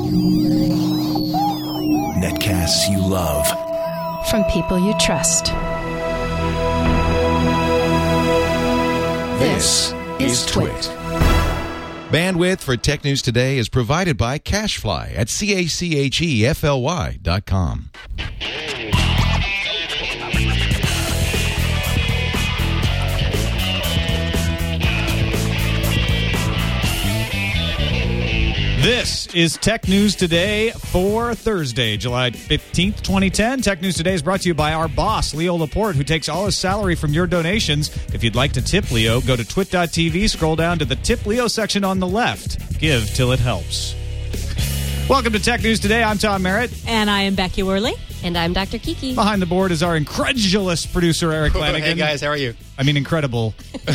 Netcasts you love. From people you trust. This is Twit. Bandwidth for Tech News Today is provided by CacheFly at CACHEFLY.com. This is Tech News Today for Thursday, July 15th, 2010. Tech News Today is brought to you by our boss, Leo Laporte, who takes all his salary from your donations. If you'd like to tip Leo, go to twit.tv, scroll down to the Tip Leo section on the left. Give till it helps. Welcome to Tech News Today. I'm Tom Merritt. And I am Becky Worley. And I'm Dr. Kiki. Behind the board is our incredulous producer, Eric Lanigan. Hey, guys. How are you? I mean, incredible.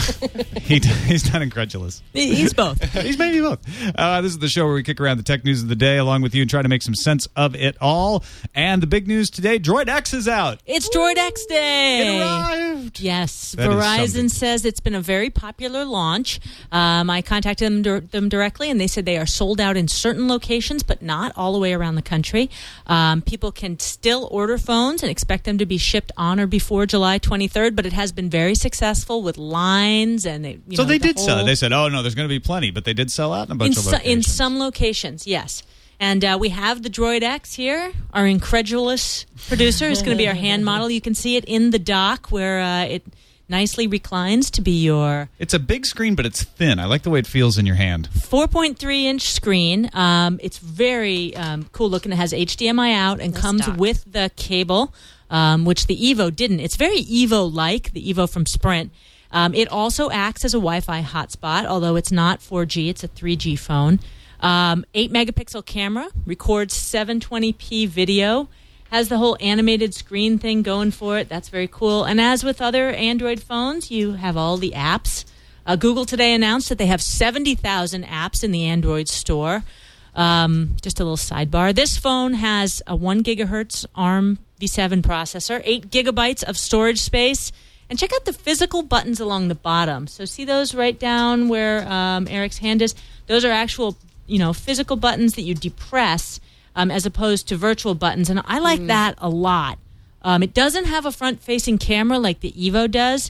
He's not incredulous. He's both. He's maybe both. This is the show where we kick around the tech news of the day along with you and try to make some sense of it all. And the big news today, Droid X is out. It's Droid X Day. It arrived. Yes. That Verizon says it's been a very popular launch. I contacted them directly, and they said they are sold out in certain locations, but not all the way around the country. People can still order phones and expect them to be shipped on or before July 23rd, but it has been very successful with lines and they did sell it. They said, "Oh no, there's going to be plenty," but they did sell out in a bunch of locations. In some locations, yes. And we have the Droid X here, our incredulous producer, is going to be our hand model. You can see it in the dock where it nicely reclines to be your... It's a big screen, but it's thin. I like the way it feels in your hand. 4.3-inch screen. It's very cool looking. It has HDMI out and comes with the cable, which the Evo didn't. It's very Evo-like, the Evo from Sprint. It also acts as a Wi-Fi hotspot, although it's not 4G. It's a 3G phone. 8-megapixel camera, records 720p video, has the whole animated screen thing going for it. That's very cool. And as with other Android phones, you have all the apps. Google today announced that they have 70,000 apps in the Android store. Just a little sidebar. This phone has a 1 gigahertz ARM V7 processor, 8 gigabytes of storage space, and check out the physical buttons along the bottom. So see those right down where Eric's hand is? Those are actual, physical buttons that you depress as opposed to virtual buttons, and I like that a lot. It doesn't have a front-facing camera like the Evo does,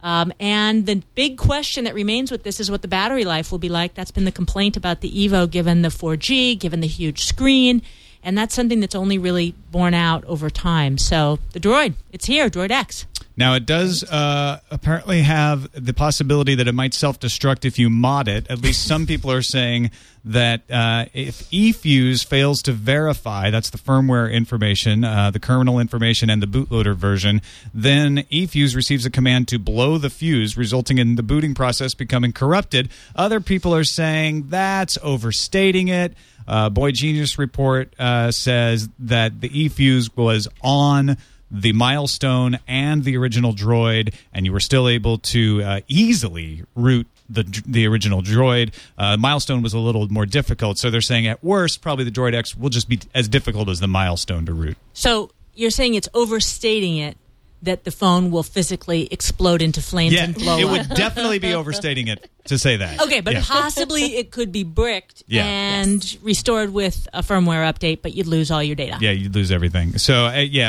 and the big question that remains with this is what the battery life will be like. That's been the complaint about the Evo, given the 4G, given the huge screen, and that's something that's only really borne out over time. So the Droid, it's here, Droid X. Now, it does apparently have the possibility that it might self-destruct if you mod it. At least some people are saying that if eFuse fails to verify, that's the firmware information, the kernel information, and the bootloader version, then eFuse receives a command to blow the fuse, resulting in the booting process becoming corrupted. Other people are saying that's overstating it. Boy Genius Report says that the eFuse was on the Milestone and the original Droid, and you were still able to easily root the original Droid. Milestone was a little more difficult, so they're saying at worst, probably the Droid X will just be as difficult as the Milestone to root. So you're saying it's overstating it that the phone will physically explode into flames and blow up. It would definitely be overstating it to say that. Okay, but possibly it could be bricked and restored with a firmware update, but you'd lose all your data. Yeah, you'd lose everything. So,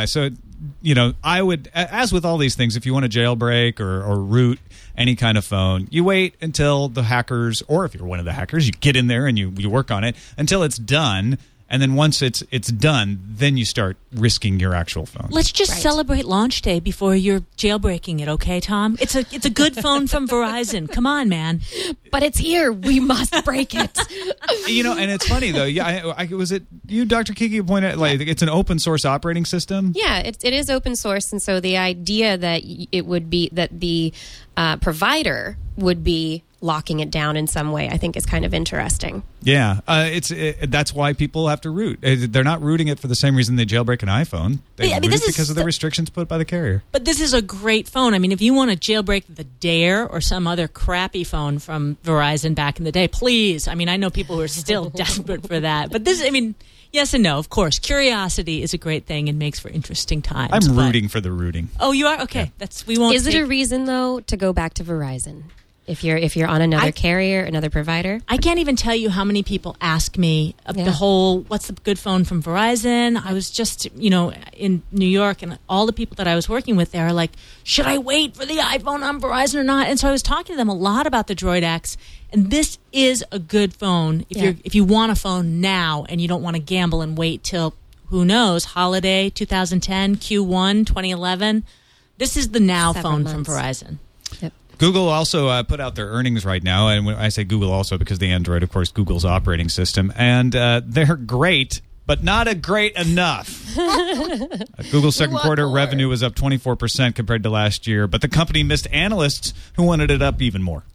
I would, as with all these things, if you want to jailbreak or root any kind of phone, you wait until the hackers, or if you're one of the hackers, you get in there and you work on it until it's done. And then once it's done, then you start risking your actual phone. Let's just celebrate launch day before you're jailbreaking it, okay, Tom? It's a good phone from Verizon. Come on, man. But it's here. We must break it. And it's funny though. Yeah, was it you, Dr. Kiki, who pointed out, like, it's an open source operating system? Yeah, it is open source, and so the idea that it would be that the provider would be locking it down in some way, I think, is kind of interesting. Yeah, that's why people have to root. They're not rooting it for the same reason they jailbreak an iPhone. They root it because of the restrictions put by the carrier. But this is a great phone. I mean, if you want to jailbreak the Dare or some other crappy phone from Verizon back in the day, please. I mean, I know people who are still desperate for that. But this, I mean, yes and no, of course. Curiosity is a great thing and makes for interesting times. I'm rooting for the rooting. Oh, you are? Okay. Yeah. We won't. Is it a reason, though, to go back to Verizon? If you're on another carrier, another provider. I can't even tell you how many people ask me the whole, what's the good phone from Verizon? I was just, in New York, and all the people that I was working with there are like, should I wait for the iPhone on Verizon or not? And so I was talking to them a lot about the Droid X, and this is a good phone if you want a phone now and you don't want to gamble and wait till, who knows, holiday 2010, Q1 2011. This is the now 7 phone months. from Verizon. Yep. Google also put out their earnings right now, and when I say Google also because the Android, of course, Google's operating system, and they're great, but not a great enough. Google's second quarter revenue was up 24% compared to last year, but the company missed analysts who wanted it up even more.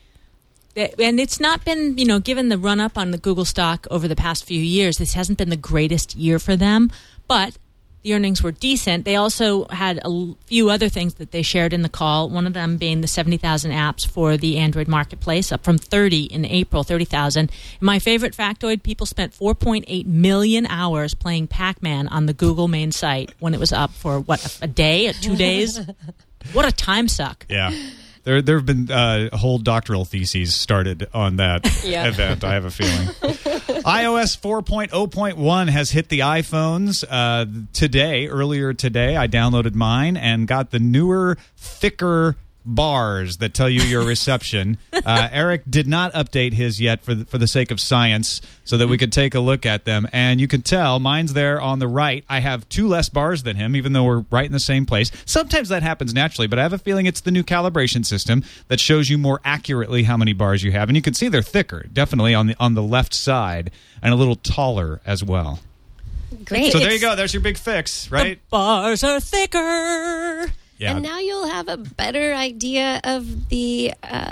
And it's not been, given the run-up on the Google stock over the past few years, this hasn't been the greatest year for them, but the earnings were decent. They also had a few other things that they shared in the call, one of them being the 70,000 apps for the Android marketplace, up from 30 in April, 30,000. My favorite factoid, people spent 4.8 million hours playing Pac-Man on the Google main site when it was up for, a day, 2 days? What a time suck. Yeah. There have been whole doctoral theses started on that event, I have a feeling. iOS 4.0.1 has hit the iPhones earlier today. I downloaded mine and got the newer, thicker bars that tell you your reception. Eric did not update his yet for the sake of science so that we could take a look at them. And you can tell mine's there on the right. I have 2 less bars than him, even though we're right in the same place. Sometimes that happens naturally, but I have a feeling it's the new calibration system that shows you more accurately how many bars you have. And you can see they're thicker, definitely on the left side, and a little taller as well. Great. So there you go. There's your big fix, right? The bars are thicker. Yeah. And now you'll have a better idea of the,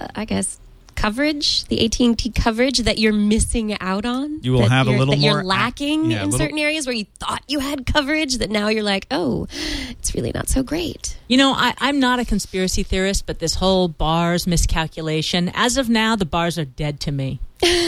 coverage, the AT&T coverage that you're missing out on. You will have a little that more you're lacking in little, certain areas where you thought you had coverage that now you're like, oh, it's really not so great. I'm not a conspiracy theorist, but this whole bars miscalculation, as of now, the bars are dead to me.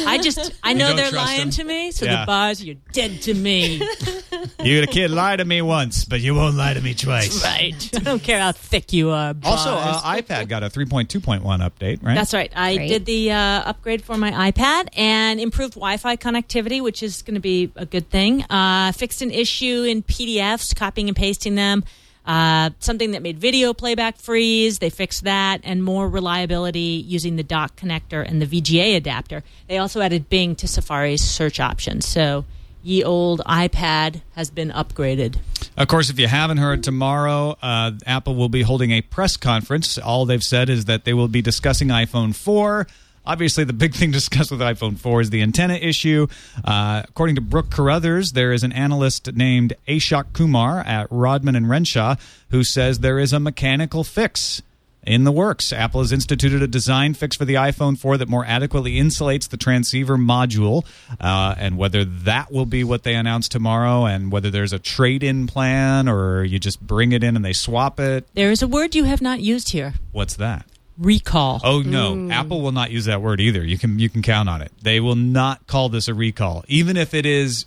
I know they're lying to me, so the bars, you're dead to me. You had a kid lie to me once, but you won't lie to me twice. Right. I don't care how thick you are, bars. Also, iPad got a 3.2.1 update, right? That's right. I did the upgrade for my iPad and improved Wi-Fi connectivity, which is going to be a good thing. Fixed an issue in PDFs, copying and pasting them. Something that made video playback freeze. They fixed that, and more reliability using the dock connector and the VGA adapter. They also added Bing to Safari's search options. So ye old iPad has been upgraded. Of course, if you haven't heard, tomorrow Apple will be holding a press conference. All they've said is that they will be discussing iPhone 4. Obviously, the big thing discussed with iPhone 4 is the antenna issue. According to Brooke Carruthers, there is an analyst named Ashok Kumar at Rodman & Renshaw who says there is a mechanical fix in the works. Apple has instituted a design fix for the iPhone 4 that more adequately insulates the transceiver module. And whether that will be what they announce tomorrow, and whether there's a trade-in plan or you just bring it in and they swap it. There is a word you have not used here. What's that? Recall. Oh no, Apple will not use that word either. You can count on it. They will not call this a recall, even if it is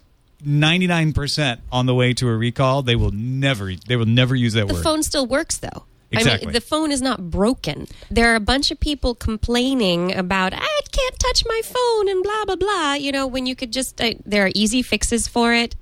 99% on the way to a recall. They will never use that word. The phone still works though. Exactly. I mean, the phone is not broken. There are a bunch of people complaining about I can't touch my phone and blah blah blah. When you could just there are easy fixes for it.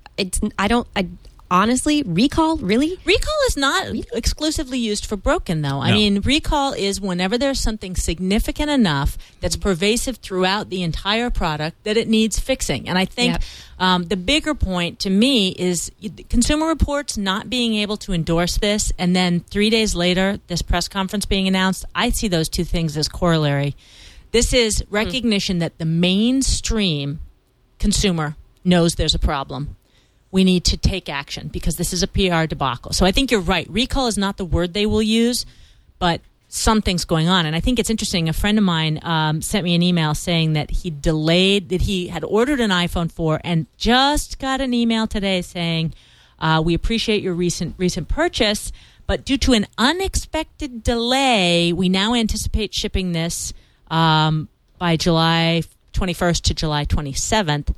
Honestly, recall, really? Recall is not exclusively used for broken, though. I mean, recall is whenever there's something significant enough that's pervasive throughout the entire product that it needs fixing. And I think the bigger point to me is Consumer Reports not being able to endorse this, and then 3 days later, this press conference being announced. I see those two things as corollary. This is recognition that the mainstream consumer knows there's a problem. We need to take action because this is a PR debacle. So I think you're right. Recall is not the word they will use, but something's going on. And I think it's interesting. A friend of mine sent me an email saying that he had ordered an iPhone 4 and just got an email today saying, we appreciate your recent purchase, but due to an unexpected delay, we now anticipate shipping this by July 21st to July 27th.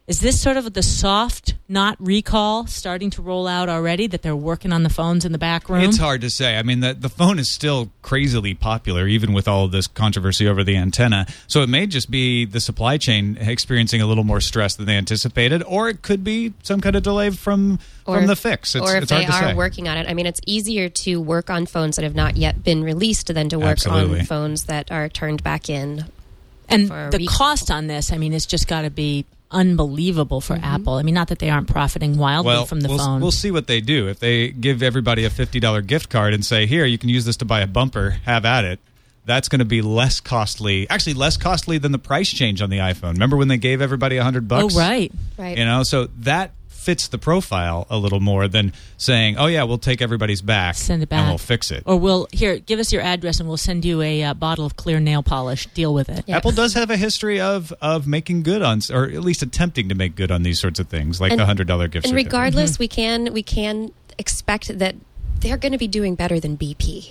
Is this sort of the soft, not recall, starting to roll out already, that they're working on the phones in the back room? It's hard to say. I mean, the phone is still crazily popular, even with all of this controversy over the antenna. So it may just be the supply chain experiencing a little more stress than they anticipated, or it could be some kind of delay from the fix. Or if it's they hard to are say. working on it. I mean, it's easier to work on phones that have not yet been released than to work Absolutely. on phones that are turned back in. And for the recall. cost on this, I mean, it's just got to be unbelievable for Apple. I mean, not that they aren't profiting wildly from the phone. We'll see what they do. If they give everybody a $50 gift card and say, here, you can use this to buy a bumper, have at it, that's going to be less costly. Actually, less costly than the price change on the iPhone. Remember when they gave everybody $100? Oh, right. Right. You know, so that fits the profile a little more than saying, oh, yeah, we'll take everybody's back, Send it back. and we'll fix it. Or give us your address and we'll send you a bottle of clear nail polish. Deal with it. Yeah. Apple does have a history of making good on, or at least attempting to make good on these sorts of things, like the $100 gift And certificate. regardless, we can expect that they're going to be doing better than BP.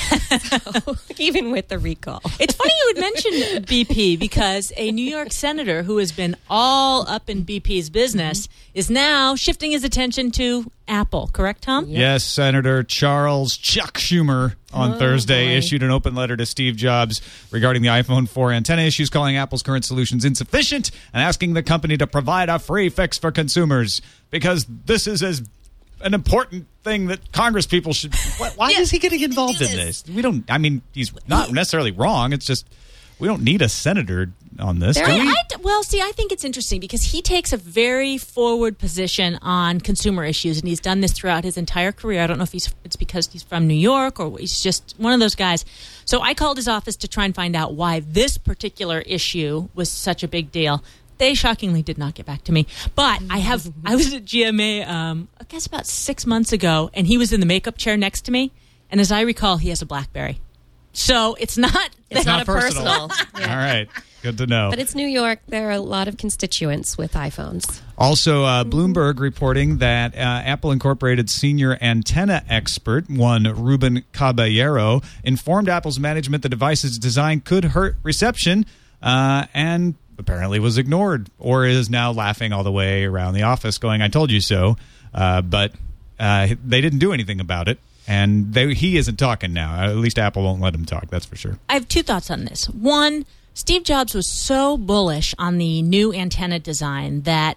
So, even with the recall. It's funny you would mention BP because a New York senator who has been all up in BP's business is now shifting his attention to Apple. Correct, Tom? Yes, Senator Charles Chuck Schumer on Thursday boy. issued an open letter to Steve Jobs regarding the iPhone 4 antenna issues, calling Apple's current solutions insufficient and asking the company to provide a free fix for consumers because this is an important thing that Congress people should... Why is he getting involved in this? We don't... I mean, he's not necessarily wrong. It's just we don't need a senator on this, do we? I think it's interesting because he takes a very forward position on consumer issues, and he's done this throughout his entire career. I don't know if it's because he's from New York or he's just one of those guys. So I called his office to try and find out why this particular issue was such a big deal. They shockingly did not get back to me. But I was at GMA, I guess about 6 months ago, and he was in the makeup chair next to me. And as I recall, he has a BlackBerry. So it's not not a personal. Yeah. All right. Good to know. But it's New York. There are a lot of constituents with iPhones. Also, Bloomberg reporting that Apple Incorporated senior antenna expert, one Ruben Caballero, informed Apple's management the device's design could hurt reception and apparently was ignored or is now laughing all the way around the office going, I told you so. But they didn't do anything about it. And he isn't talking now. At least Apple won't let him talk, that's for sure. I have two thoughts on this. One, Steve Jobs was so bullish on the new antenna design that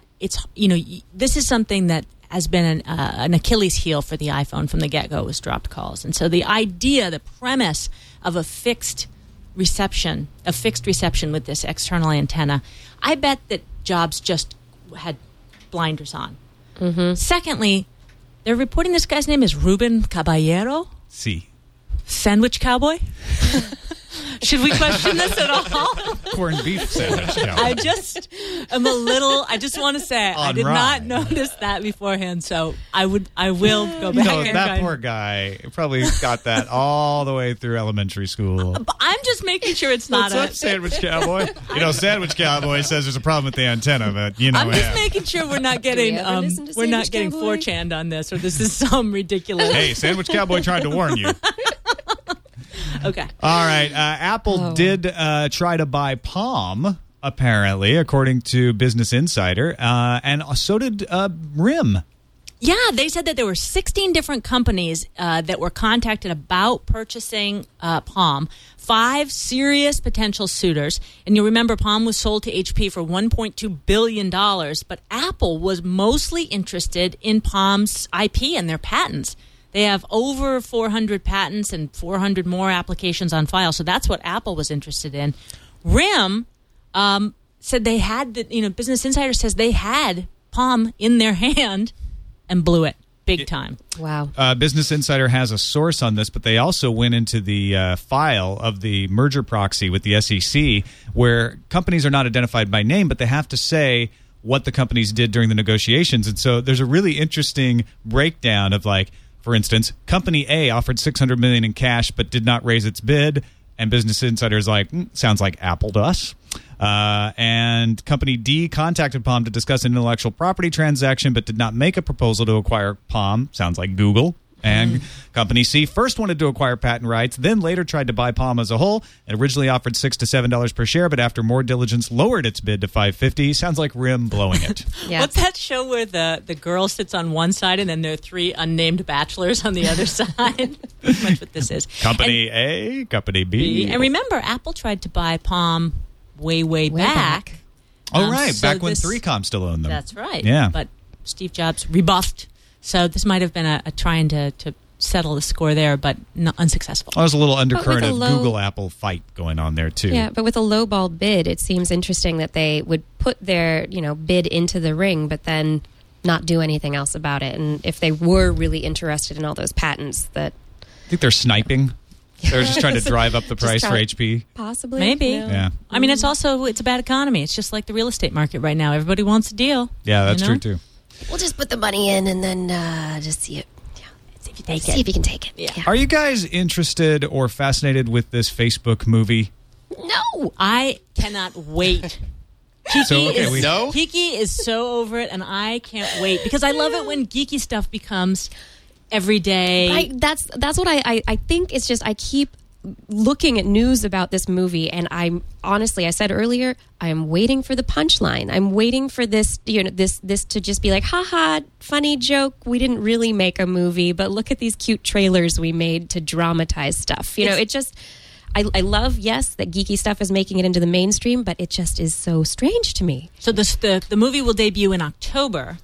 this is something that has been an Achilles heel for the iPhone from the get-go was dropped calls. And so the premise of a fixed reception with this external antenna, I bet that Jobs just had blinders on. Mm-hmm. Secondly, they're reporting this guy's name is Ruben Caballero. See. Sandwich cowboy? Should we question this at all? Corned beef sandwich cowboy. I just want to say I did not notice that beforehand, so I will go back and that poor guy probably got that all the way through elementary school. But I'm just making sure it's not What's up, Sandwich Cowboy? Sandwich Cowboy says there's a problem with the antenna, but I'm just making sure we're not getting we're not getting 4chan'd on this, or this is some ridiculous. Hey, Sandwich Cowboy tried to warn you. Okay. All right. Apple did try to buy Palm, apparently, according to Business Insider, and so did RIM. Yeah, they said that there were 16 different companies that were contacted about purchasing Palm, 5 serious potential suitors. And you'll remember Palm was sold to HP for $1.2 billion, but Apple was mostly interested in Palm's IP and their patents. They have over 400 patents and 400 more applications on file, so that's what Apple was interested in. RIM said they had, Business Insider says they had Palm in their hand and blew it big time. Wow. Business Insider has a source on this, but they also went into the file of the merger proxy with the SEC, where companies are not identified by name, but they have to say what the companies did during the negotiations. And so there's a really interesting breakdown of, like, for instance, Company A offered $600 million in cash but did not raise its bid, and Business Insider is like, sounds like Apple to us. And Company D contacted Palm to discuss an intellectual property transaction but did not make a proposal to acquire Palm. Sounds like Google. And Company C first wanted to acquire patent rights, then later tried to buy Palm as a whole, and originally offered $6 to $7 per share, but after more diligence lowered its bid to $5.50. Sounds like RIM blowing it. Yeah. What's that show where the girl sits on one side and then there are three unnamed bachelors on the other side? Pretty much what this is. Company A, Company B. And remember, Apple tried to buy Palm way back. Oh, right. So Back when 3Com still owned them. That's right. Yeah. But Steve Jobs rebuffed. So this might have been a trying to settle the score there, but unsuccessful. Well, there's a little undercurrent with a of low- Google-Apple fight going on there, too. Yeah, but with a lowball bid, it seems interesting that they would put their, bid into the ring, but then not do anything else about it. And if they were really interested in all those patents, that I think they're sniping. They're just trying to drive up the price for try- HP. possibly Maybe. no. Yeah. I mean, it's a bad economy. It's just like the real estate market right now. Everybody wants a deal. Yeah, that's you know? true, too. We'll just put the money in and then just see it. See if you take See it. if you can take it. Yeah. Are you guys interested or fascinated with this Facebook movie? No. I cannot wait. Kiki, So, okay, is, No? Kiki is so over it, and I can't wait because I love it when geeky stuff becomes every day. That's what I think. It's just I keep looking at news about this movie, and I'm honestly, I said earlier, I am waiting for the punchline. I'm waiting for this, this to just be like, haha, funny joke. We didn't really make a movie, but look at these cute trailers we made to dramatize stuff. It just. I love, yes, that geeky stuff is making it into the mainstream, but it just is so strange to me. So the movie will debut in October,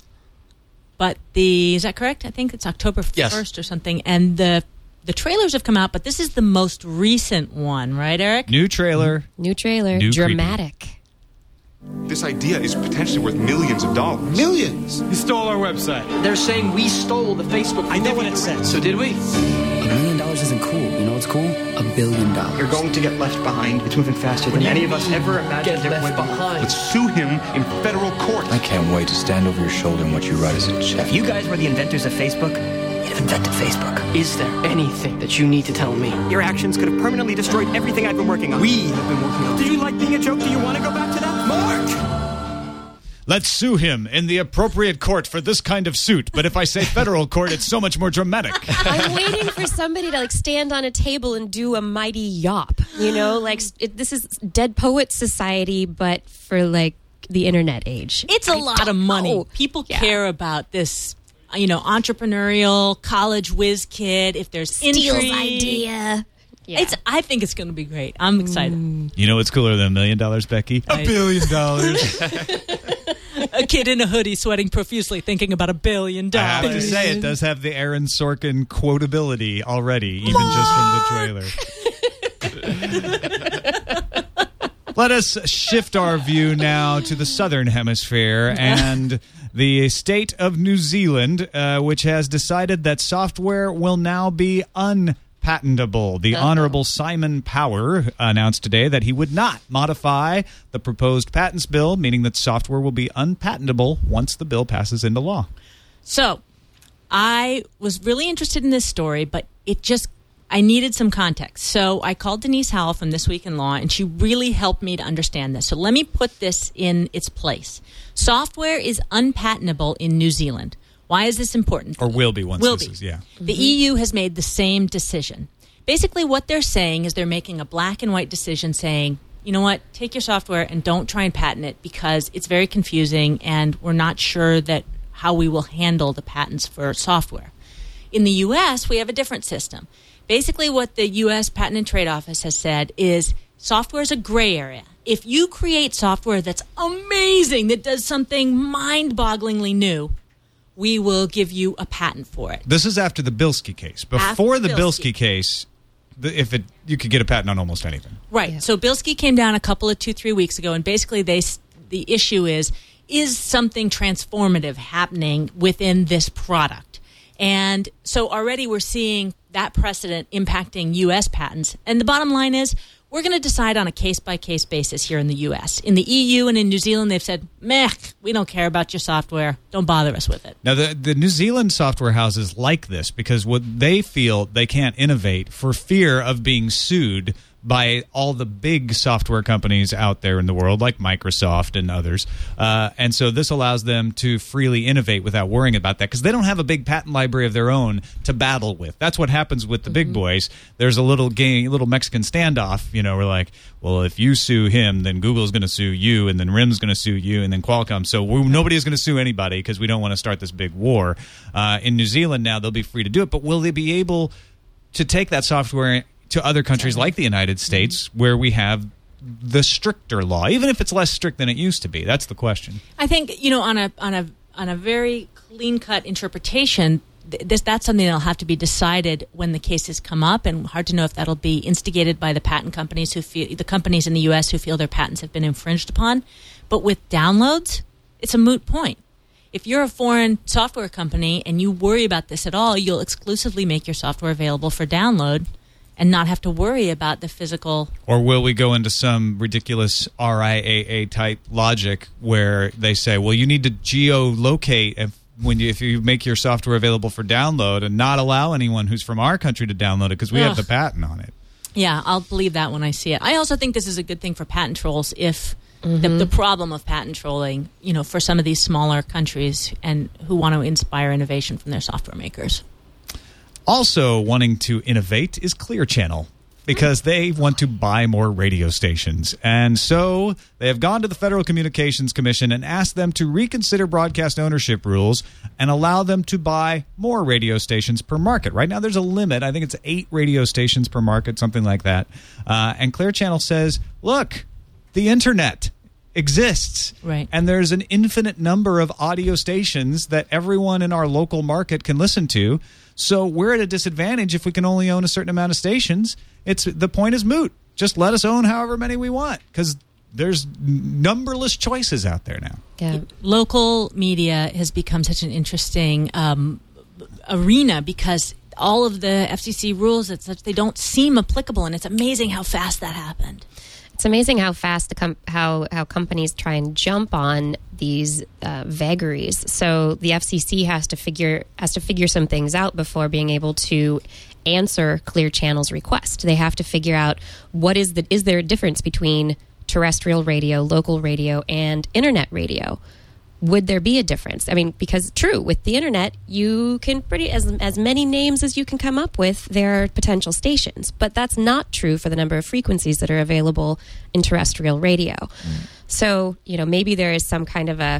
but is that correct? I think it's October 1st or something. And the trailers have come out, but this is the most recent one, right, Eric? New trailer. New trailer, New dramatic. This idea is potentially worth millions of dollars. Millions? You stole our website. They're saying we stole the Facebook. I know what it says. So did we? $1 million isn't cool. You know what's cool? $1 billion. You're going to get left behind. It's moving faster than any of us ever imagined. Get left behind. Let's sue him in federal court. I can't wait to stand over your shoulder and watch you write as a check. If you guys were the inventors of Facebook, you'd have invented Facebook. Is there anything that you need to tell me? Your actions could have permanently destroyed everything I've been working on. We have been working on. Did you like being a joke? Do you want to go back to that? Mark! Let's sue him in the appropriate court for this kind of suit. But if I say federal court, it's so much more dramatic. I'm waiting for somebody to stand on a table and do a mighty yop. This is Dead Poets Society, but for the internet age. It's a lot of money. know. People Yeah. care about this, entrepreneurial college whiz kid. If there's Steele's intrigue, idea. Yeah. I think it's going to be great. I'm excited. You know what's cooler than $1 million, Becky? $1 billion. A kid in a hoodie sweating profusely thinking about $1 billion. I have to say, it does have the Aaron Sorkin quotability already, even just from the trailer. Let us shift our view now to the southern hemisphere and the state of New Zealand, which has decided that software will now be unpatentable. The Honorable Simon Power announced today that he would not modify the proposed patents bill, meaning that software will be unpatentable once the bill passes into law. So, I was really interested in this story, but I needed some context. So I called Denise Howell from This Week in Law, and she really helped me to understand this. So let me put this in its place. Software is unpatentable in New Zealand. Why is this important? Or will be once Will this be. is, yeah. The EU has made the same decision. Basically, what they're saying is they're making a black and white decision saying, you know what, take your software and don't try and patent it because it's very confusing and we're not sure that how we will handle the patents for software. In the U.S., we have a different system. Basically, what the U.S. Patent and Trade Office has said is software is a gray area. If you create software that's amazing, that does something mind-bogglingly new, we will give you a patent for it. This is after the Bilski case. Before the Bilski. Bilski case, you could get a patent on almost anything. Right. Yeah. So Bilski came down a couple of 2-3 weeks ago, and basically the issue is something transformative happening within this product? And so already we're seeing that precedent impacting U.S. patents. And the bottom line is we're going to decide on a case-by-case basis here in the U.S. In the EU and in New Zealand, they've said, meh, we don't care about your software. Don't bother us with it. Now, the New Zealand software houses like this because what they feel they can't innovate for fear of being sued by all the big software companies out there in the world, like Microsoft and others. And so this allows them to freely innovate without worrying about that, because they don't have a big patent library of their own to battle with. That's what happens with the big boys. There's a little Mexican standoff. We're like, well, if you sue him, then Google's going to sue you, and then RIM's going to sue you, and then Qualcomm. So nobody is going to sue anybody because we don't want to start this big war. In New Zealand now, they'll be free to do it, but will they be able to take that software to other countries like the United States, where we have the stricter law, even if it's less strict than it used to be? That's the question. I think, on a very clean-cut interpretation, that's something that'll have to be decided when the cases come up, and hard to know if that'll be instigated by the patent companies the companies in the U.S. who feel their patents have been infringed upon. But with downloads, it's a moot point. If you're a foreign software company and you worry about this at all, you'll exclusively make your software available for download and not have to worry about the physical. Or will we go into some ridiculous RIAA type logic where they say, well, you need to geolocate if you make your software available for download, and not allow anyone who's from our country to download it because we have the patent on it. Yeah, I'll believe that when I see it. I also think this is a good thing for patent trolls if the problem of patent trolling, for some of these smaller countries and who want to inspire innovation from their software makers. Also wanting to innovate is Clear Channel, because they want to buy more radio stations. And so they have gone to the Federal Communications Commission and asked them to reconsider broadcast ownership rules and allow them to buy more radio stations per market. Right now there's a limit. I think it's 8 radio stations per market, something like that. And Clear Channel says, look, the internet exists. Right. And there's an infinite number of audio stations that everyone in our local market can listen to. So we're at a disadvantage if we can only own a certain amount of stations. The point is moot. Just let us own however many we want, because there's numberless choices out there now. Yeah. Local media has become such an interesting arena because all of the FCC rules, they don't seem applicable, and it's amazing how fast that happened. It's amazing how fast how companies try and jump on these vagaries. So the FCC has to figure some things out before being able to answer Clear Channel's request. They have to figure out is there a difference between terrestrial radio, local radio, and internet radio? Would there be a difference? I mean, because true, with the internet, you can as many names as you can come up with, there are potential stations. But that's not true for the number of frequencies that are available in terrestrial radio. So, maybe there is some kind of a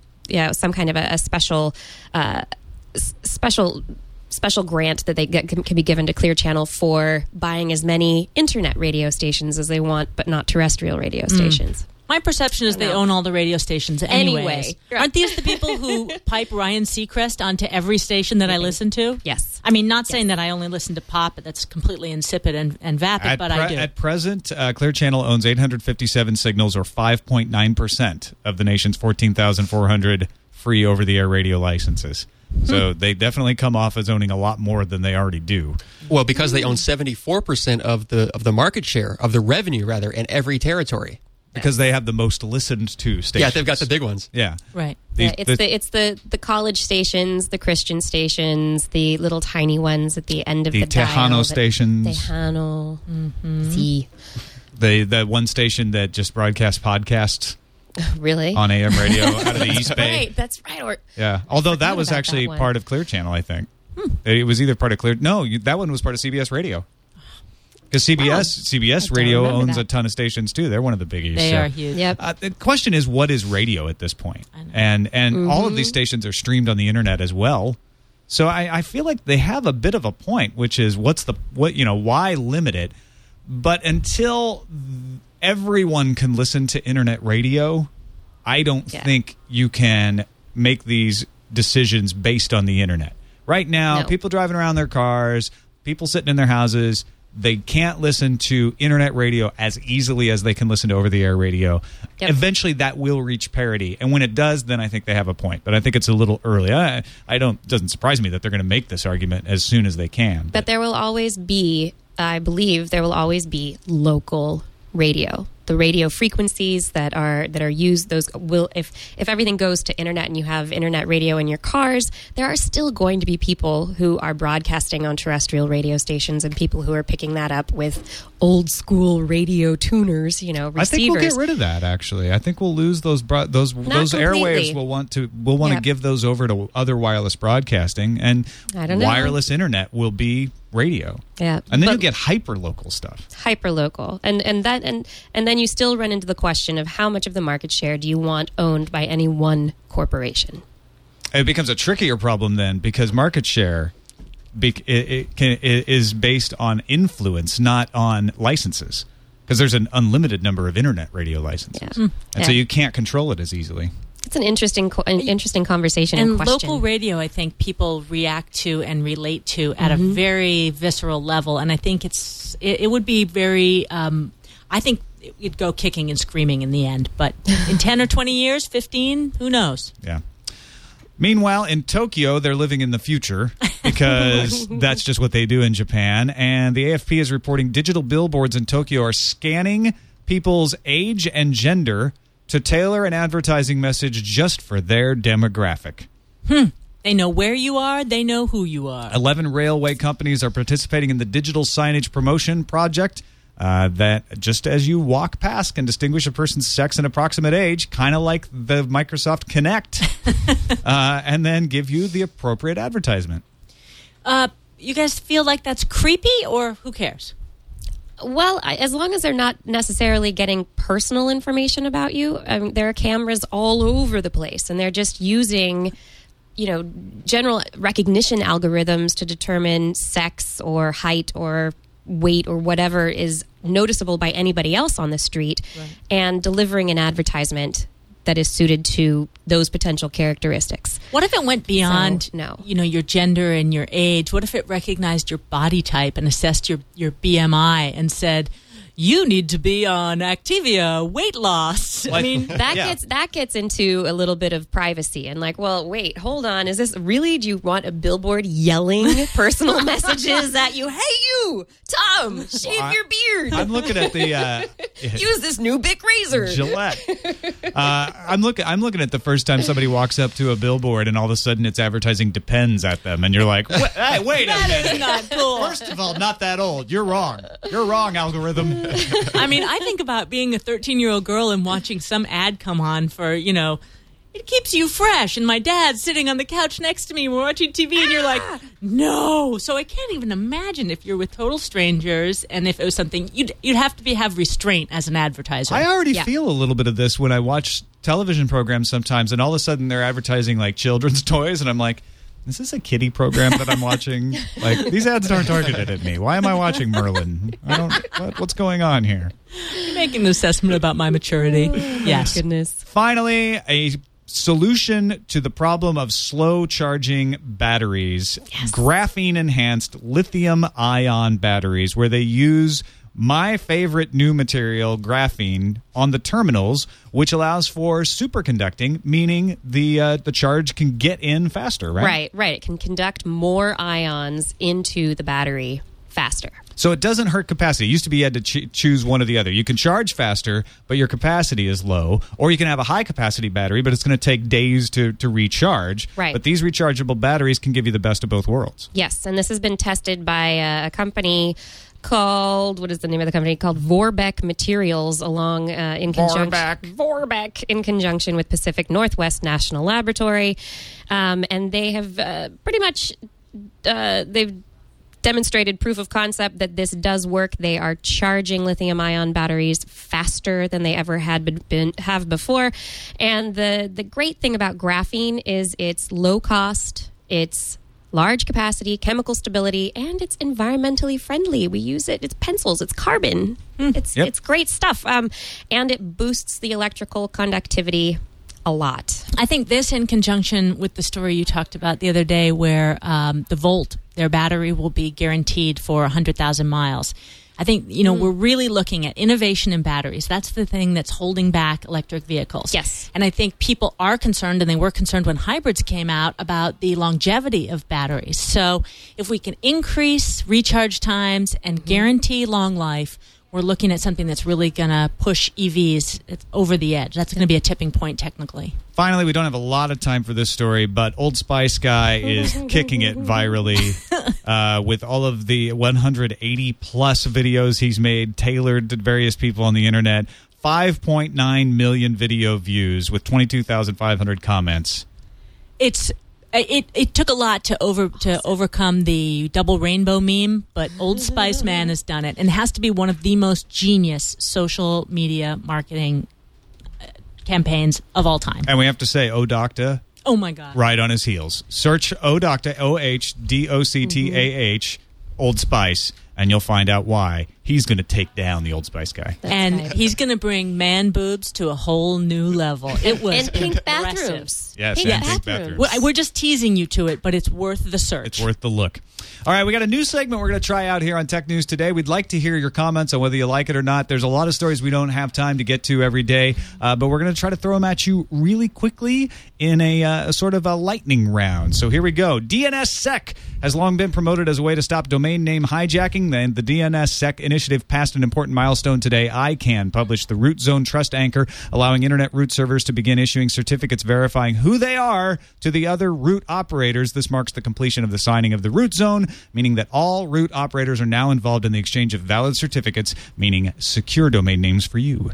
special grant that can be given to Clear Channel for buying as many internet radio stations as they want, but not terrestrial radio stations. My perception is they own all the radio stations anyways. Anyway. Aren't these the people who pipe Ryan Seacrest onto every station that I listen to? Yes. I mean, not saying that I only listen to pop, that's completely insipid and vapid, but I do. At present, Clear Channel owns 857 signals, or 5.9% of the nation's 14,400 free over-the-air radio licenses. So they definitely come off as owning a lot more than they already do. Well, because they own 74% of the market share, of the revenue, rather, in every territory. Because they have the most listened to stations. Yeah, they've got the big ones. Yeah. Right. It's the college stations, the Christian stations, the little tiny ones at the end of the dial. The Tejano stations. Tejano. Mm-hmm. The one station that just broadcasts podcasts. Really? On AM radio out of the East Bay. Right, that's right. Yeah. Although that was actually part of Clear Channel, I think. It was either part of Clear... No, that one was part of CBS Radio. Because CBS Radio owns a ton of stations too. They're one of the biggies. They are huge. Yep. The question is, what is radio at this point? And all of these stations are streamed on the internet as well. So I feel like they have a bit of a point, which is why limit it? But until everyone can listen to internet radio, I don't think you can make these decisions based on the internet. Right now, people driving around their cars, people sitting in their houses, they can't listen to internet radio as easily as they can listen to over-the-air radio. Yep. Eventually, that will reach parity, and when it does, then I think they have a point. But I think it's a little early. It doesn't surprise me that they're going to make this argument as soon as they can. But there will always be, I believe, local radio. the radio frequencies that are used, those will, if everything goes to internet and you have internet radio in your cars, there are still going to be people who are broadcasting on terrestrial radio stations and people who are picking that up with old school radio tuners, receivers. I think we'll get rid of that. Actually, I think we'll lose those airwaves. We'll want to give those over to other wireless broadcasting, and wireless internet will be radio. Yeah, and then you get hyper local stuff. Hyper local, and then you still run into the question of how much of the market share do you want owned by any one corporation. It becomes a trickier problem then, because market share is based on influence, not on licenses, because there's an unlimited number of internet radio licenses, and so you can't control it as easily. It's an interesting conversation and question. Local radio, I think people react to and relate to at a very visceral level, and I think it would be very. I think it'd go kicking and screaming in the end, but in 10 or 20 years, 15, who knows? Yeah. Meanwhile, in Tokyo, they're living in the future because that's just what they do in Japan. And the AFP is reporting digital billboards in Tokyo are scanning people's age and gender to tailor an advertising message just for their demographic. They know where you are. They know who you are. 11 railway companies are participating in the digital signage promotion project that, just as you walk past, can distinguish a person's sex and approximate age, kind of like the Microsoft Kinect, and then give you the appropriate advertisement. You guys feel like that's creepy, or who cares? Well, as long as they're not necessarily getting personal information about you, there are cameras all over the place, and they're just using, general recognition algorithms to determine sex or height or weight or whatever is noticeable by anybody else on the street, and delivering an advertisement that is suited to those potential characteristics. What if it went beyond your gender and your age? What if it recognized your body type and assessed your BMI and said, you need to be on Activia weight loss? I mean, that gets into a little bit of privacy and well, wait, hold on. Is this really, do you want a billboard yelling personal messages at you? Hey, you, Tom, shave your beard. I'm looking at the use this new Bic razor, Gillette. I'm looking at the first time somebody walks up to a billboard and all of a sudden it's advertising Depends at them, and you're like, hey, wait a minute. That is not cool. First of all, not that old. You're wrong. You're wrong, algorithm. I mean, I think about being a 13-year-old girl and watching some ad come on for, it keeps you fresh. And my dad's sitting on the couch next to me. We're watching TV and you're like, no. So I can't even imagine if you're with total strangers and if it was something, you'd have to have restraint as an advertiser. I already feel a little bit of this when I watch television programs sometimes, and all of a sudden they're advertising children's toys, and I'm like, is this a kiddie program that I'm watching? These ads aren't targeted at me. Why am I watching Merlin? What's going on here? You're making an assessment about my maturity. Yes. My goodness. Finally, a solution to the problem of slow charging batteries. Yes. Graphene-enhanced lithium-ion batteries, where they use my favorite new material, graphene, on the terminals, which allows for superconducting, meaning the charge can get in faster, right? Right. It can conduct more ions into the battery faster. So it doesn't hurt capacity. It used to be you had to choose one or the other. You can charge faster, but your capacity is low. Or you can have a high-capacity battery, but it's going to take days to recharge. Right. But these rechargeable batteries can give you the best of both worlds. Yes, and this has been tested by a company called, what is the name of the company? Called Vorbeck Materials, in conjunction with Pacific Northwest National Laboratory. And they have pretty much, they've demonstrated proof of concept that this does work. They are charging lithium-ion batteries faster than they ever have before. And the great thing about graphene is it's low cost, it's large capacity, chemical stability, and it's environmentally friendly. We use it. It's pencils. It's carbon. It's great stuff. And it boosts the electrical conductivity a lot. I think this, in conjunction with the story you talked about the other day, where the Volt, their battery, will be guaranteed for 100,000 miles. I think, we're really looking at innovation in batteries. That's the thing that's holding back electric vehicles. Yes. And I think people are concerned, and they were concerned when hybrids came out, about the longevity of batteries. So if we can increase recharge times and guarantee long life, we're looking at something that's really going to push EVs over the edge. That's going to be a tipping point technically. Finally, we don't have a lot of time for this story, but Old Spice guy is kicking it virally with all of the 180-plus videos he's made tailored to various people on the internet. 5.9 million video views with 22,500 comments. It took a lot to overcome the double rainbow meme, but Old Spice Man has done it, and it has to be one of the most genius social media marketing campaigns of all time. And we have to say, Odocta. Oh my God! Right on his heels. Search Odocta, OHDOCTAH, Old Spice, and you'll find out why he's going to take down the Old Spice guy. He's going to bring man boobs to a whole new level. It was and pink impressive. bathrooms. Yes, pink bathrooms. We're just teasing you to it, but it's worth the search. It's worth the look. All right, we got a new segment we're going to try out here on Tech News Today. We'd like to hear your comments on whether you like it or not. There's a lot of stories we don't have time to get to every day, but we're going to try to throw them at you really quickly in a sort of a lightning round. So here we go. DNSSEC has long been promoted as a way to stop domain name hijacking. Then the DNSSEC initiative passed an important milestone today. ICANN published the Root Zone Trust Anchor, allowing internet root servers to begin issuing certificates verifying who they are to the other root operators. This marks the completion of the signing of the Root Zone, meaning that all root operators are now involved in the exchange of valid certificates, meaning secure domain names for you.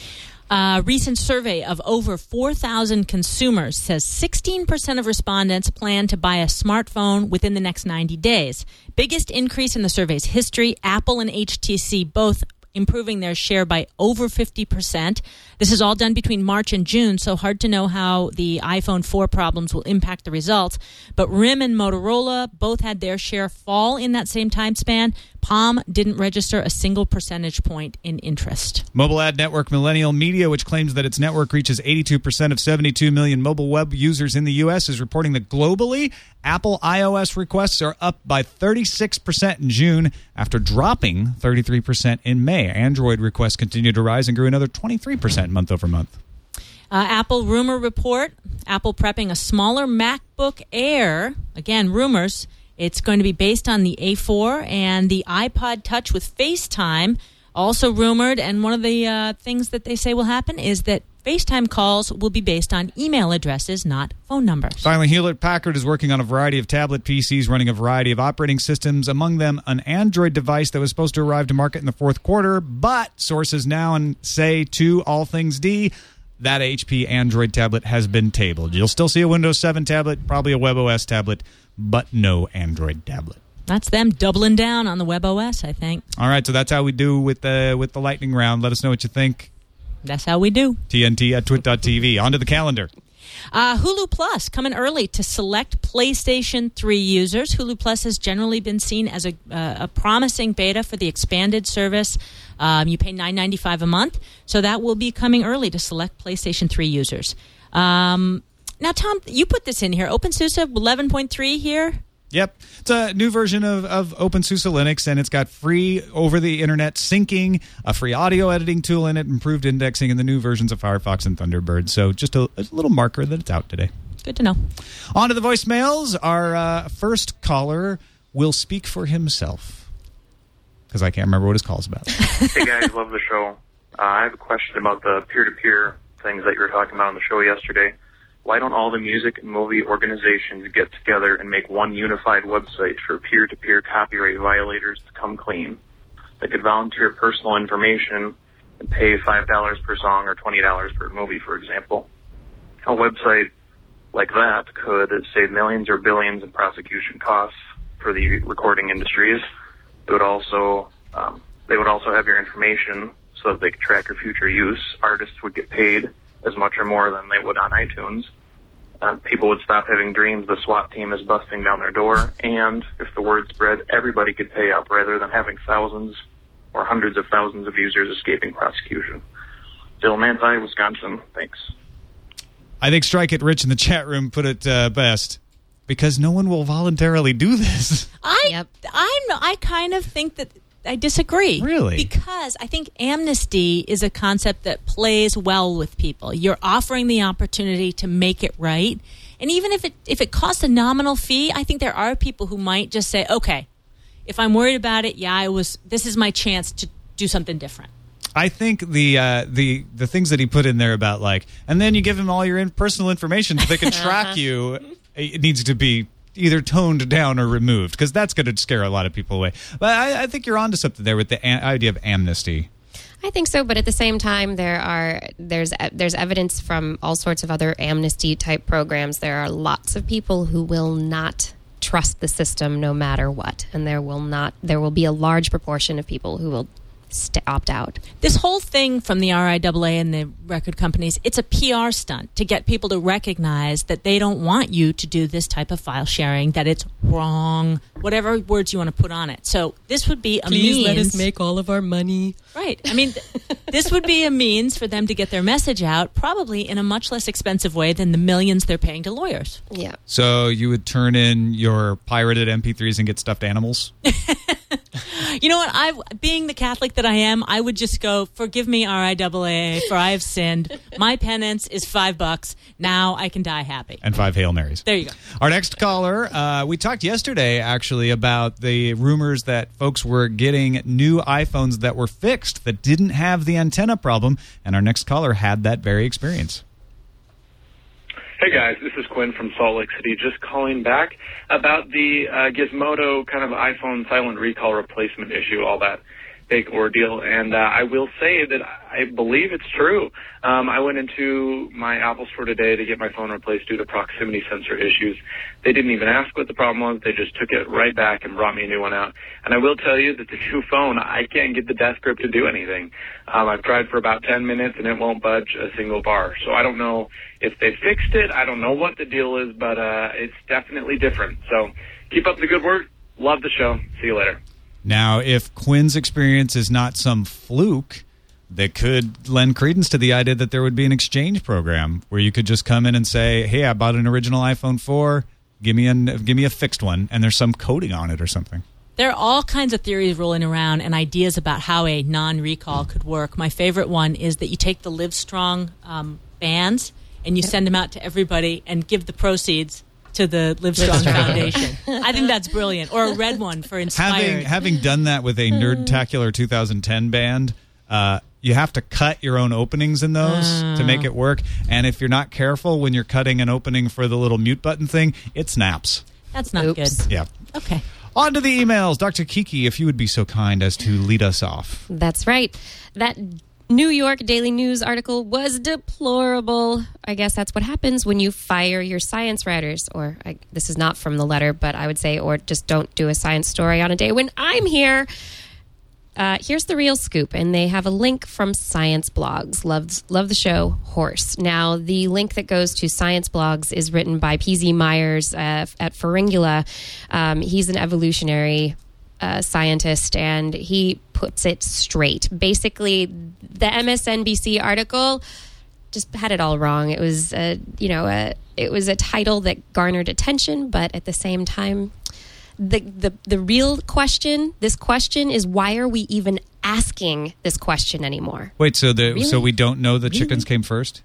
A recent survey of over 4,000 consumers says 16% of respondents plan to buy a smartphone within the next 90 days. Biggest increase in the survey's history, Apple and HTC both improving their share by over 50%. This is all done between March and June, so hard to know how the iPhone 4 problems will impact the results. But RIM and Motorola both had their share fall in that same time span. Palm didn't register a single percentage point in interest. Mobile ad network Millennial Media, which claims that its network reaches 82% of 72 million mobile web users in the U.S., is reporting that globally, Apple iOS requests are up by 36% in June after dropping 33% in May. Android requests continue to rise and grew another 23% month over month. Apple rumor report, Apple prepping a smaller MacBook Air. Again, rumors. It's going to be based on the A4 and the iPod Touch with FaceTime. Also rumored, and one of the things that they say will happen is that FaceTime calls will be based on email addresses, not phone numbers. Finally, Hewlett-Packard is working on a variety of tablet PCs running a variety of operating systems, among them an Android device that was supposed to arrive to market in the fourth quarter, but sources now say to All Things D, that HP Android tablet has been tabled. You'll still see a Windows 7 tablet, probably a WebOS tablet, but no Android tablet. That's them doubling down on the WebOS, I think. All right, so that's how we do with the lightning round. Let us know what you think. That's how we do. TNT at twit.tv. On to the calendar. Hulu Plus coming early to select PlayStation 3 users. Hulu Plus has generally been seen as a promising beta for the expanded service. You pay $9.95 a month, so that will be coming early to select PlayStation 3 users. Now, Tom, you put this in here. OpenSUSE 11.3 here. Yep. It's a new version of OpenSUSE Linux, and it's got free over-the-internet syncing, a free audio editing tool in it, improved indexing, and the new versions of Firefox and Thunderbird. So just a little marker that it's out today. Good to know. On to the voicemails. Our first caller will speak for himself, because I can't remember what his call's about. Hey, guys. Love the show. I have a question about the peer-to-peer things that you were talking about on the show yesterday. Why don't all the music and movie organizations get together and make one unified website for peer-to-peer copyright violators to come clean? They could volunteer personal information and pay $5 per song or $20 per movie, for example. A website like that could save millions or billions in prosecution costs for the recording industries. It would also, they would also have your information so that they could track your future use. Artists would get paid as much or more than they would on iTunes. People would stop having dreams the SWAT team is busting down their door, and if the word spread, everybody could pay up rather than having thousands or hundreds of thousands of users escaping prosecution. Dylan Manti, Wisconsin. Thanks. I think Strike It Rich in the chat room put it best. Because no one will voluntarily do this. I kind of think that I disagree. Really? Because I think amnesty is a concept that plays well with people. You're offering the opportunity to make it right. And even if it costs a nominal fee, I think there are people who might just say, okay, if I'm worried about it, this is my chance to do something different. I think the things that he put in there about and then you give them all your personal information so they can track you. It needs to be either toned down or removed because that's going to scare a lot of people away. But I think you're onto something there with the idea of amnesty. I think so, but at the same time, there's evidence from all sorts of other amnesty type programs. There are lots of people who will not trust the system no matter what, and there will be a large proportion of people who will opt out. This whole thing from the RIAA and the record companies, it's a PR stunt to get people to recognize that they don't want you to do this type of file sharing, that it's wrong, whatever words you want to put on it. So this would be a means... Please let us make all of our money. Right. I mean, this would be a means for them to get their message out, probably in a much less expensive way than the millions they're paying to lawyers. Yeah. So you would turn in your pirated MP3s and get stuffed animals? You know what? Being the Catholic that I am, I would just go, forgive me, RIAA, for I have sinned. My penance is $5. Now I can die happy. And 5 Hail Marys. There you go. Our next caller, we talked yesterday, actually, about the rumors that folks were getting new iPhones that were fixed, that didn't have the antenna problem. And our next caller had that very experience. Hey guys, this is Quinn from Salt Lake City, just calling back about the Gizmodo kind of iPhone silent recall replacement issue, all that big ordeal. And I will say that I believe it's true. I went into my Apple store today to get my phone replaced due to proximity sensor issues. They didn't even ask what the problem was. They just took it right back and brought me a new one out. And I will tell you that the new phone, I can't get the desk grip to do anything. I've tried for about 10 minutes and it won't budge a single bar. So I don't know if they fixed it. I don't know what the deal is, but it's definitely different. So keep up the good work. Love the show. See you later. Now, if Quinn's experience is not some fluke, that could lend credence to the idea that there would be an exchange program where you could just come in and say, hey, I bought an original iPhone 4, give me a fixed one, and there's some coding on it or something. There are all kinds of theories rolling around and ideas about how a non-recall could work. My favorite one is that you take the Livestrong bands and you send them out to everybody and give the proceeds to the Livestrong Foundation. I think that's brilliant. Or a red one for Inspired. Having done that with a Nerdtacular 2010 band, you have to cut your own openings in those to make it work. And if you're not careful when you're cutting an opening for the little mute button thing, it snaps. That's not good. Yeah. Okay. On to the emails. Dr. Kiki, if you would be so kind as to lead us off. That's right. That New York Daily News article was deplorable. I guess that's what happens when you fire your science writers. Or this is not from the letter, but I would say, or just don't do a science story on a day when I'm here. Here's the real scoop, and they have a link from Science Blogs. Love the show, Horse. Now, the link that goes to Science Blogs is written by P.Z. Myers at Pharyngula. He's an evolutionary scientist, and he puts it straight. Basically, the MSNBC article just had it all wrong. It was, it was a title that garnered attention, but at the same time, the real question, this question is, why are we even asking this question anymore? Wait, so Really? so we don't know the chickens came first?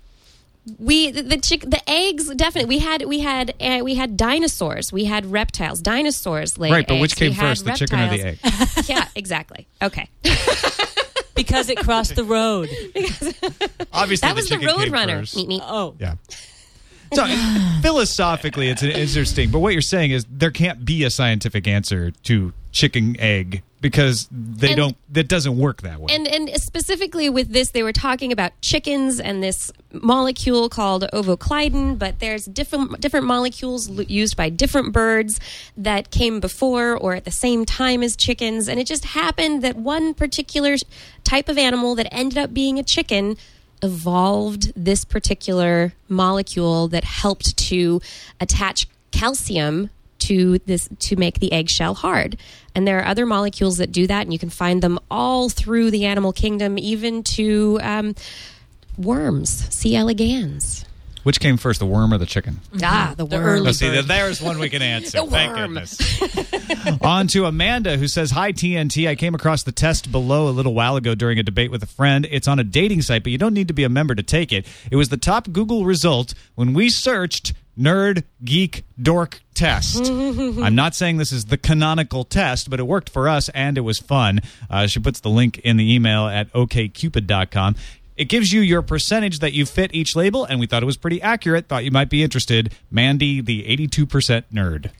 The eggs, definitely. We had dinosaurs. We had reptiles. Dinosaurs laid right, but eggs. which came We had first, the chicken or the egg? Yeah, exactly. Okay. Because it crossed the road. Obviously, that was the Roadrunner. Meet me. Oh, yeah. So philosophically, it's interesting. But what you're saying is there can't be a scientific answer to chicken egg because that doesn't work that way. And specifically with this, they were talking about chickens and this molecule called ovoclidin, but there's different molecules used by different birds that came before or at the same time as chickens. And it just happened that one particular type of animal that ended up being a chicken evolved this particular molecule that helped to attach calcium to make the eggshell hard. And there are other molecules that do that, and you can find them all through the animal kingdom, even to worms, C. elegans. Which came first, the worm or the chicken? The worm. Oh, see, there's one we can answer. Thank goodness. On to Amanda, who says, hi, TNT. I came across the test below a little while ago during a debate with a friend. It's on a dating site, but you don't need to be a member to take it. It was the top Google result when we searched Nerd, Geek, Dork Test. I'm not saying this is the canonical test, but it worked for us and it was fun. She puts the link in the email at okcupid.com. It gives you your percentage that you fit each label, and we thought it was pretty accurate. Thought you might be interested. Mandy, the 82% nerd.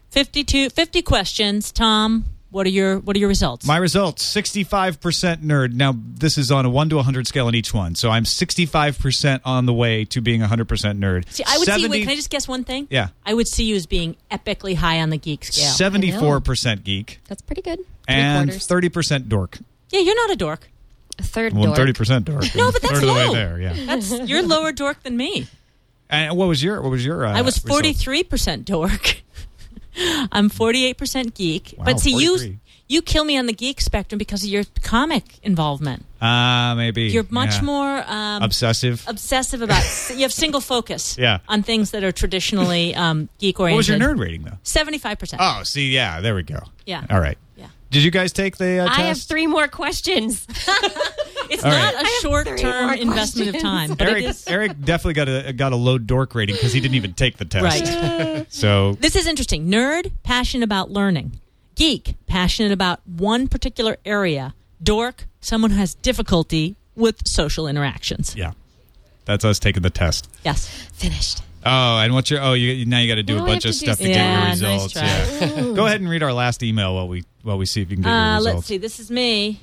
50 questions. Tom, what are your results? My results, 65% nerd. Now, this is on a 1 to 100 scale in each one, so I'm 65% on the way to being 100% nerd. See, I would see. Wait, can I just guess one thing? Yeah. I would see you as being epically high on the geek scale. 74% geek. That's pretty good. And 30% dork. Yeah, you're not a dork. A third dork. 30% dork. No, but that's third low. Of the way there, yeah. You're lower dork than me. And what was your I was 43% dork. I'm 48% geek. Wow, but see, 43. you kill me on the geek spectrum because of your comic involvement. Maybe. You're much more obsessive about you have single focus on things that are traditionally geek oriented. What was your nerd rating though? 75%. Oh, see, yeah, there we go. Yeah. All right. Yeah. Did you guys take the test? I have 3 more questions. It's All not right. a short-term investment of time. But Eric definitely got a low dork rating because he didn't even take the test. Right. So this is interesting. Nerd, passionate about learning. Geek, passionate about one particular area. Dork, someone who has difficulty with social interactions. Yeah. That's us taking the test. Yes. Finished. Oh, and what's your? Now you got to do a bunch of stuff to get your results. Nice try. Go ahead and read our last email while we see if you can get your results. Let's see. This is me.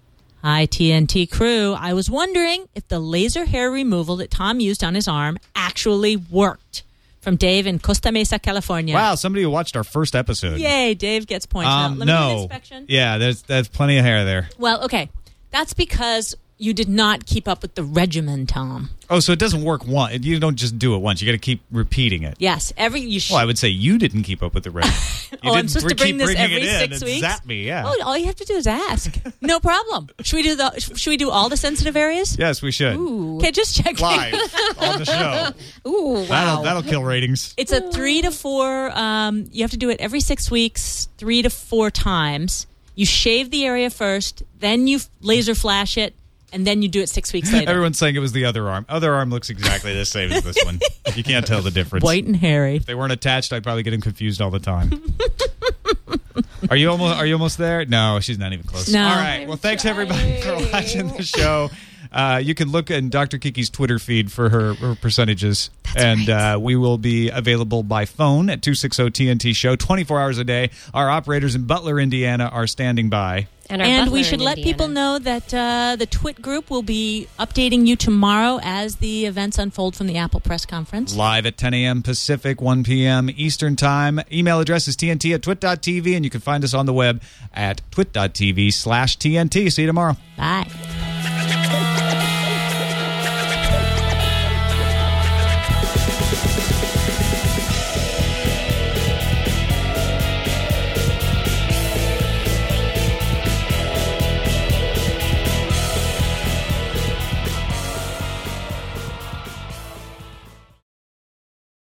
Hi, TNT crew. I was wondering if the laser hair removal that Tom used on his arm actually worked. From Dave in Costa Mesa, California. Wow, somebody who watched our first episode. Yay, Dave gets points. Now, let me do an inspection. Yeah, there's plenty of hair there. Well, okay. That's because you did not keep up with the regimen, Tom. Oh, so it doesn't work once. You don't just do it once. You got to keep repeating it. Yes. Well, I would say you didn't keep up with the regimen. I'm supposed to bring this every 6 weeks? Zap me, yeah. Oh, all you have to do is ask. No problem. Should we do all the sensitive areas? Yes, we should. Ooh. Okay, just check. Live on the show. Ooh, wow. That'll kill ratings. It's a 3 to 4. You have to do it every 6 weeks, 3 to 4 times. You shave the area first, then you laser flash it, and then you do it 6 weeks later. Everyone's saying it was the other arm. Other arm looks exactly the same as this one. You can't tell the difference. White and hairy. If they weren't attached, I'd probably get them confused all the time. Are you almost there? No, she's not even close. No. All right. Well, thanks everybody for watching the show. You can look in Dr. Kiki's Twitter feed for her percentages. That's right. We will be available by phone at 260-TNT show 24 hours a day. Our operators in Butler, Indiana are standing by. And we should let people know that the Twit group will be updating you tomorrow as the events unfold from the Apple press conference. Live at 10 a.m. Pacific, 1 p.m. Eastern Time. Email address is tnt@twit.tv, and you can find us on the web at twit.tv/TNT. See you tomorrow. Bye.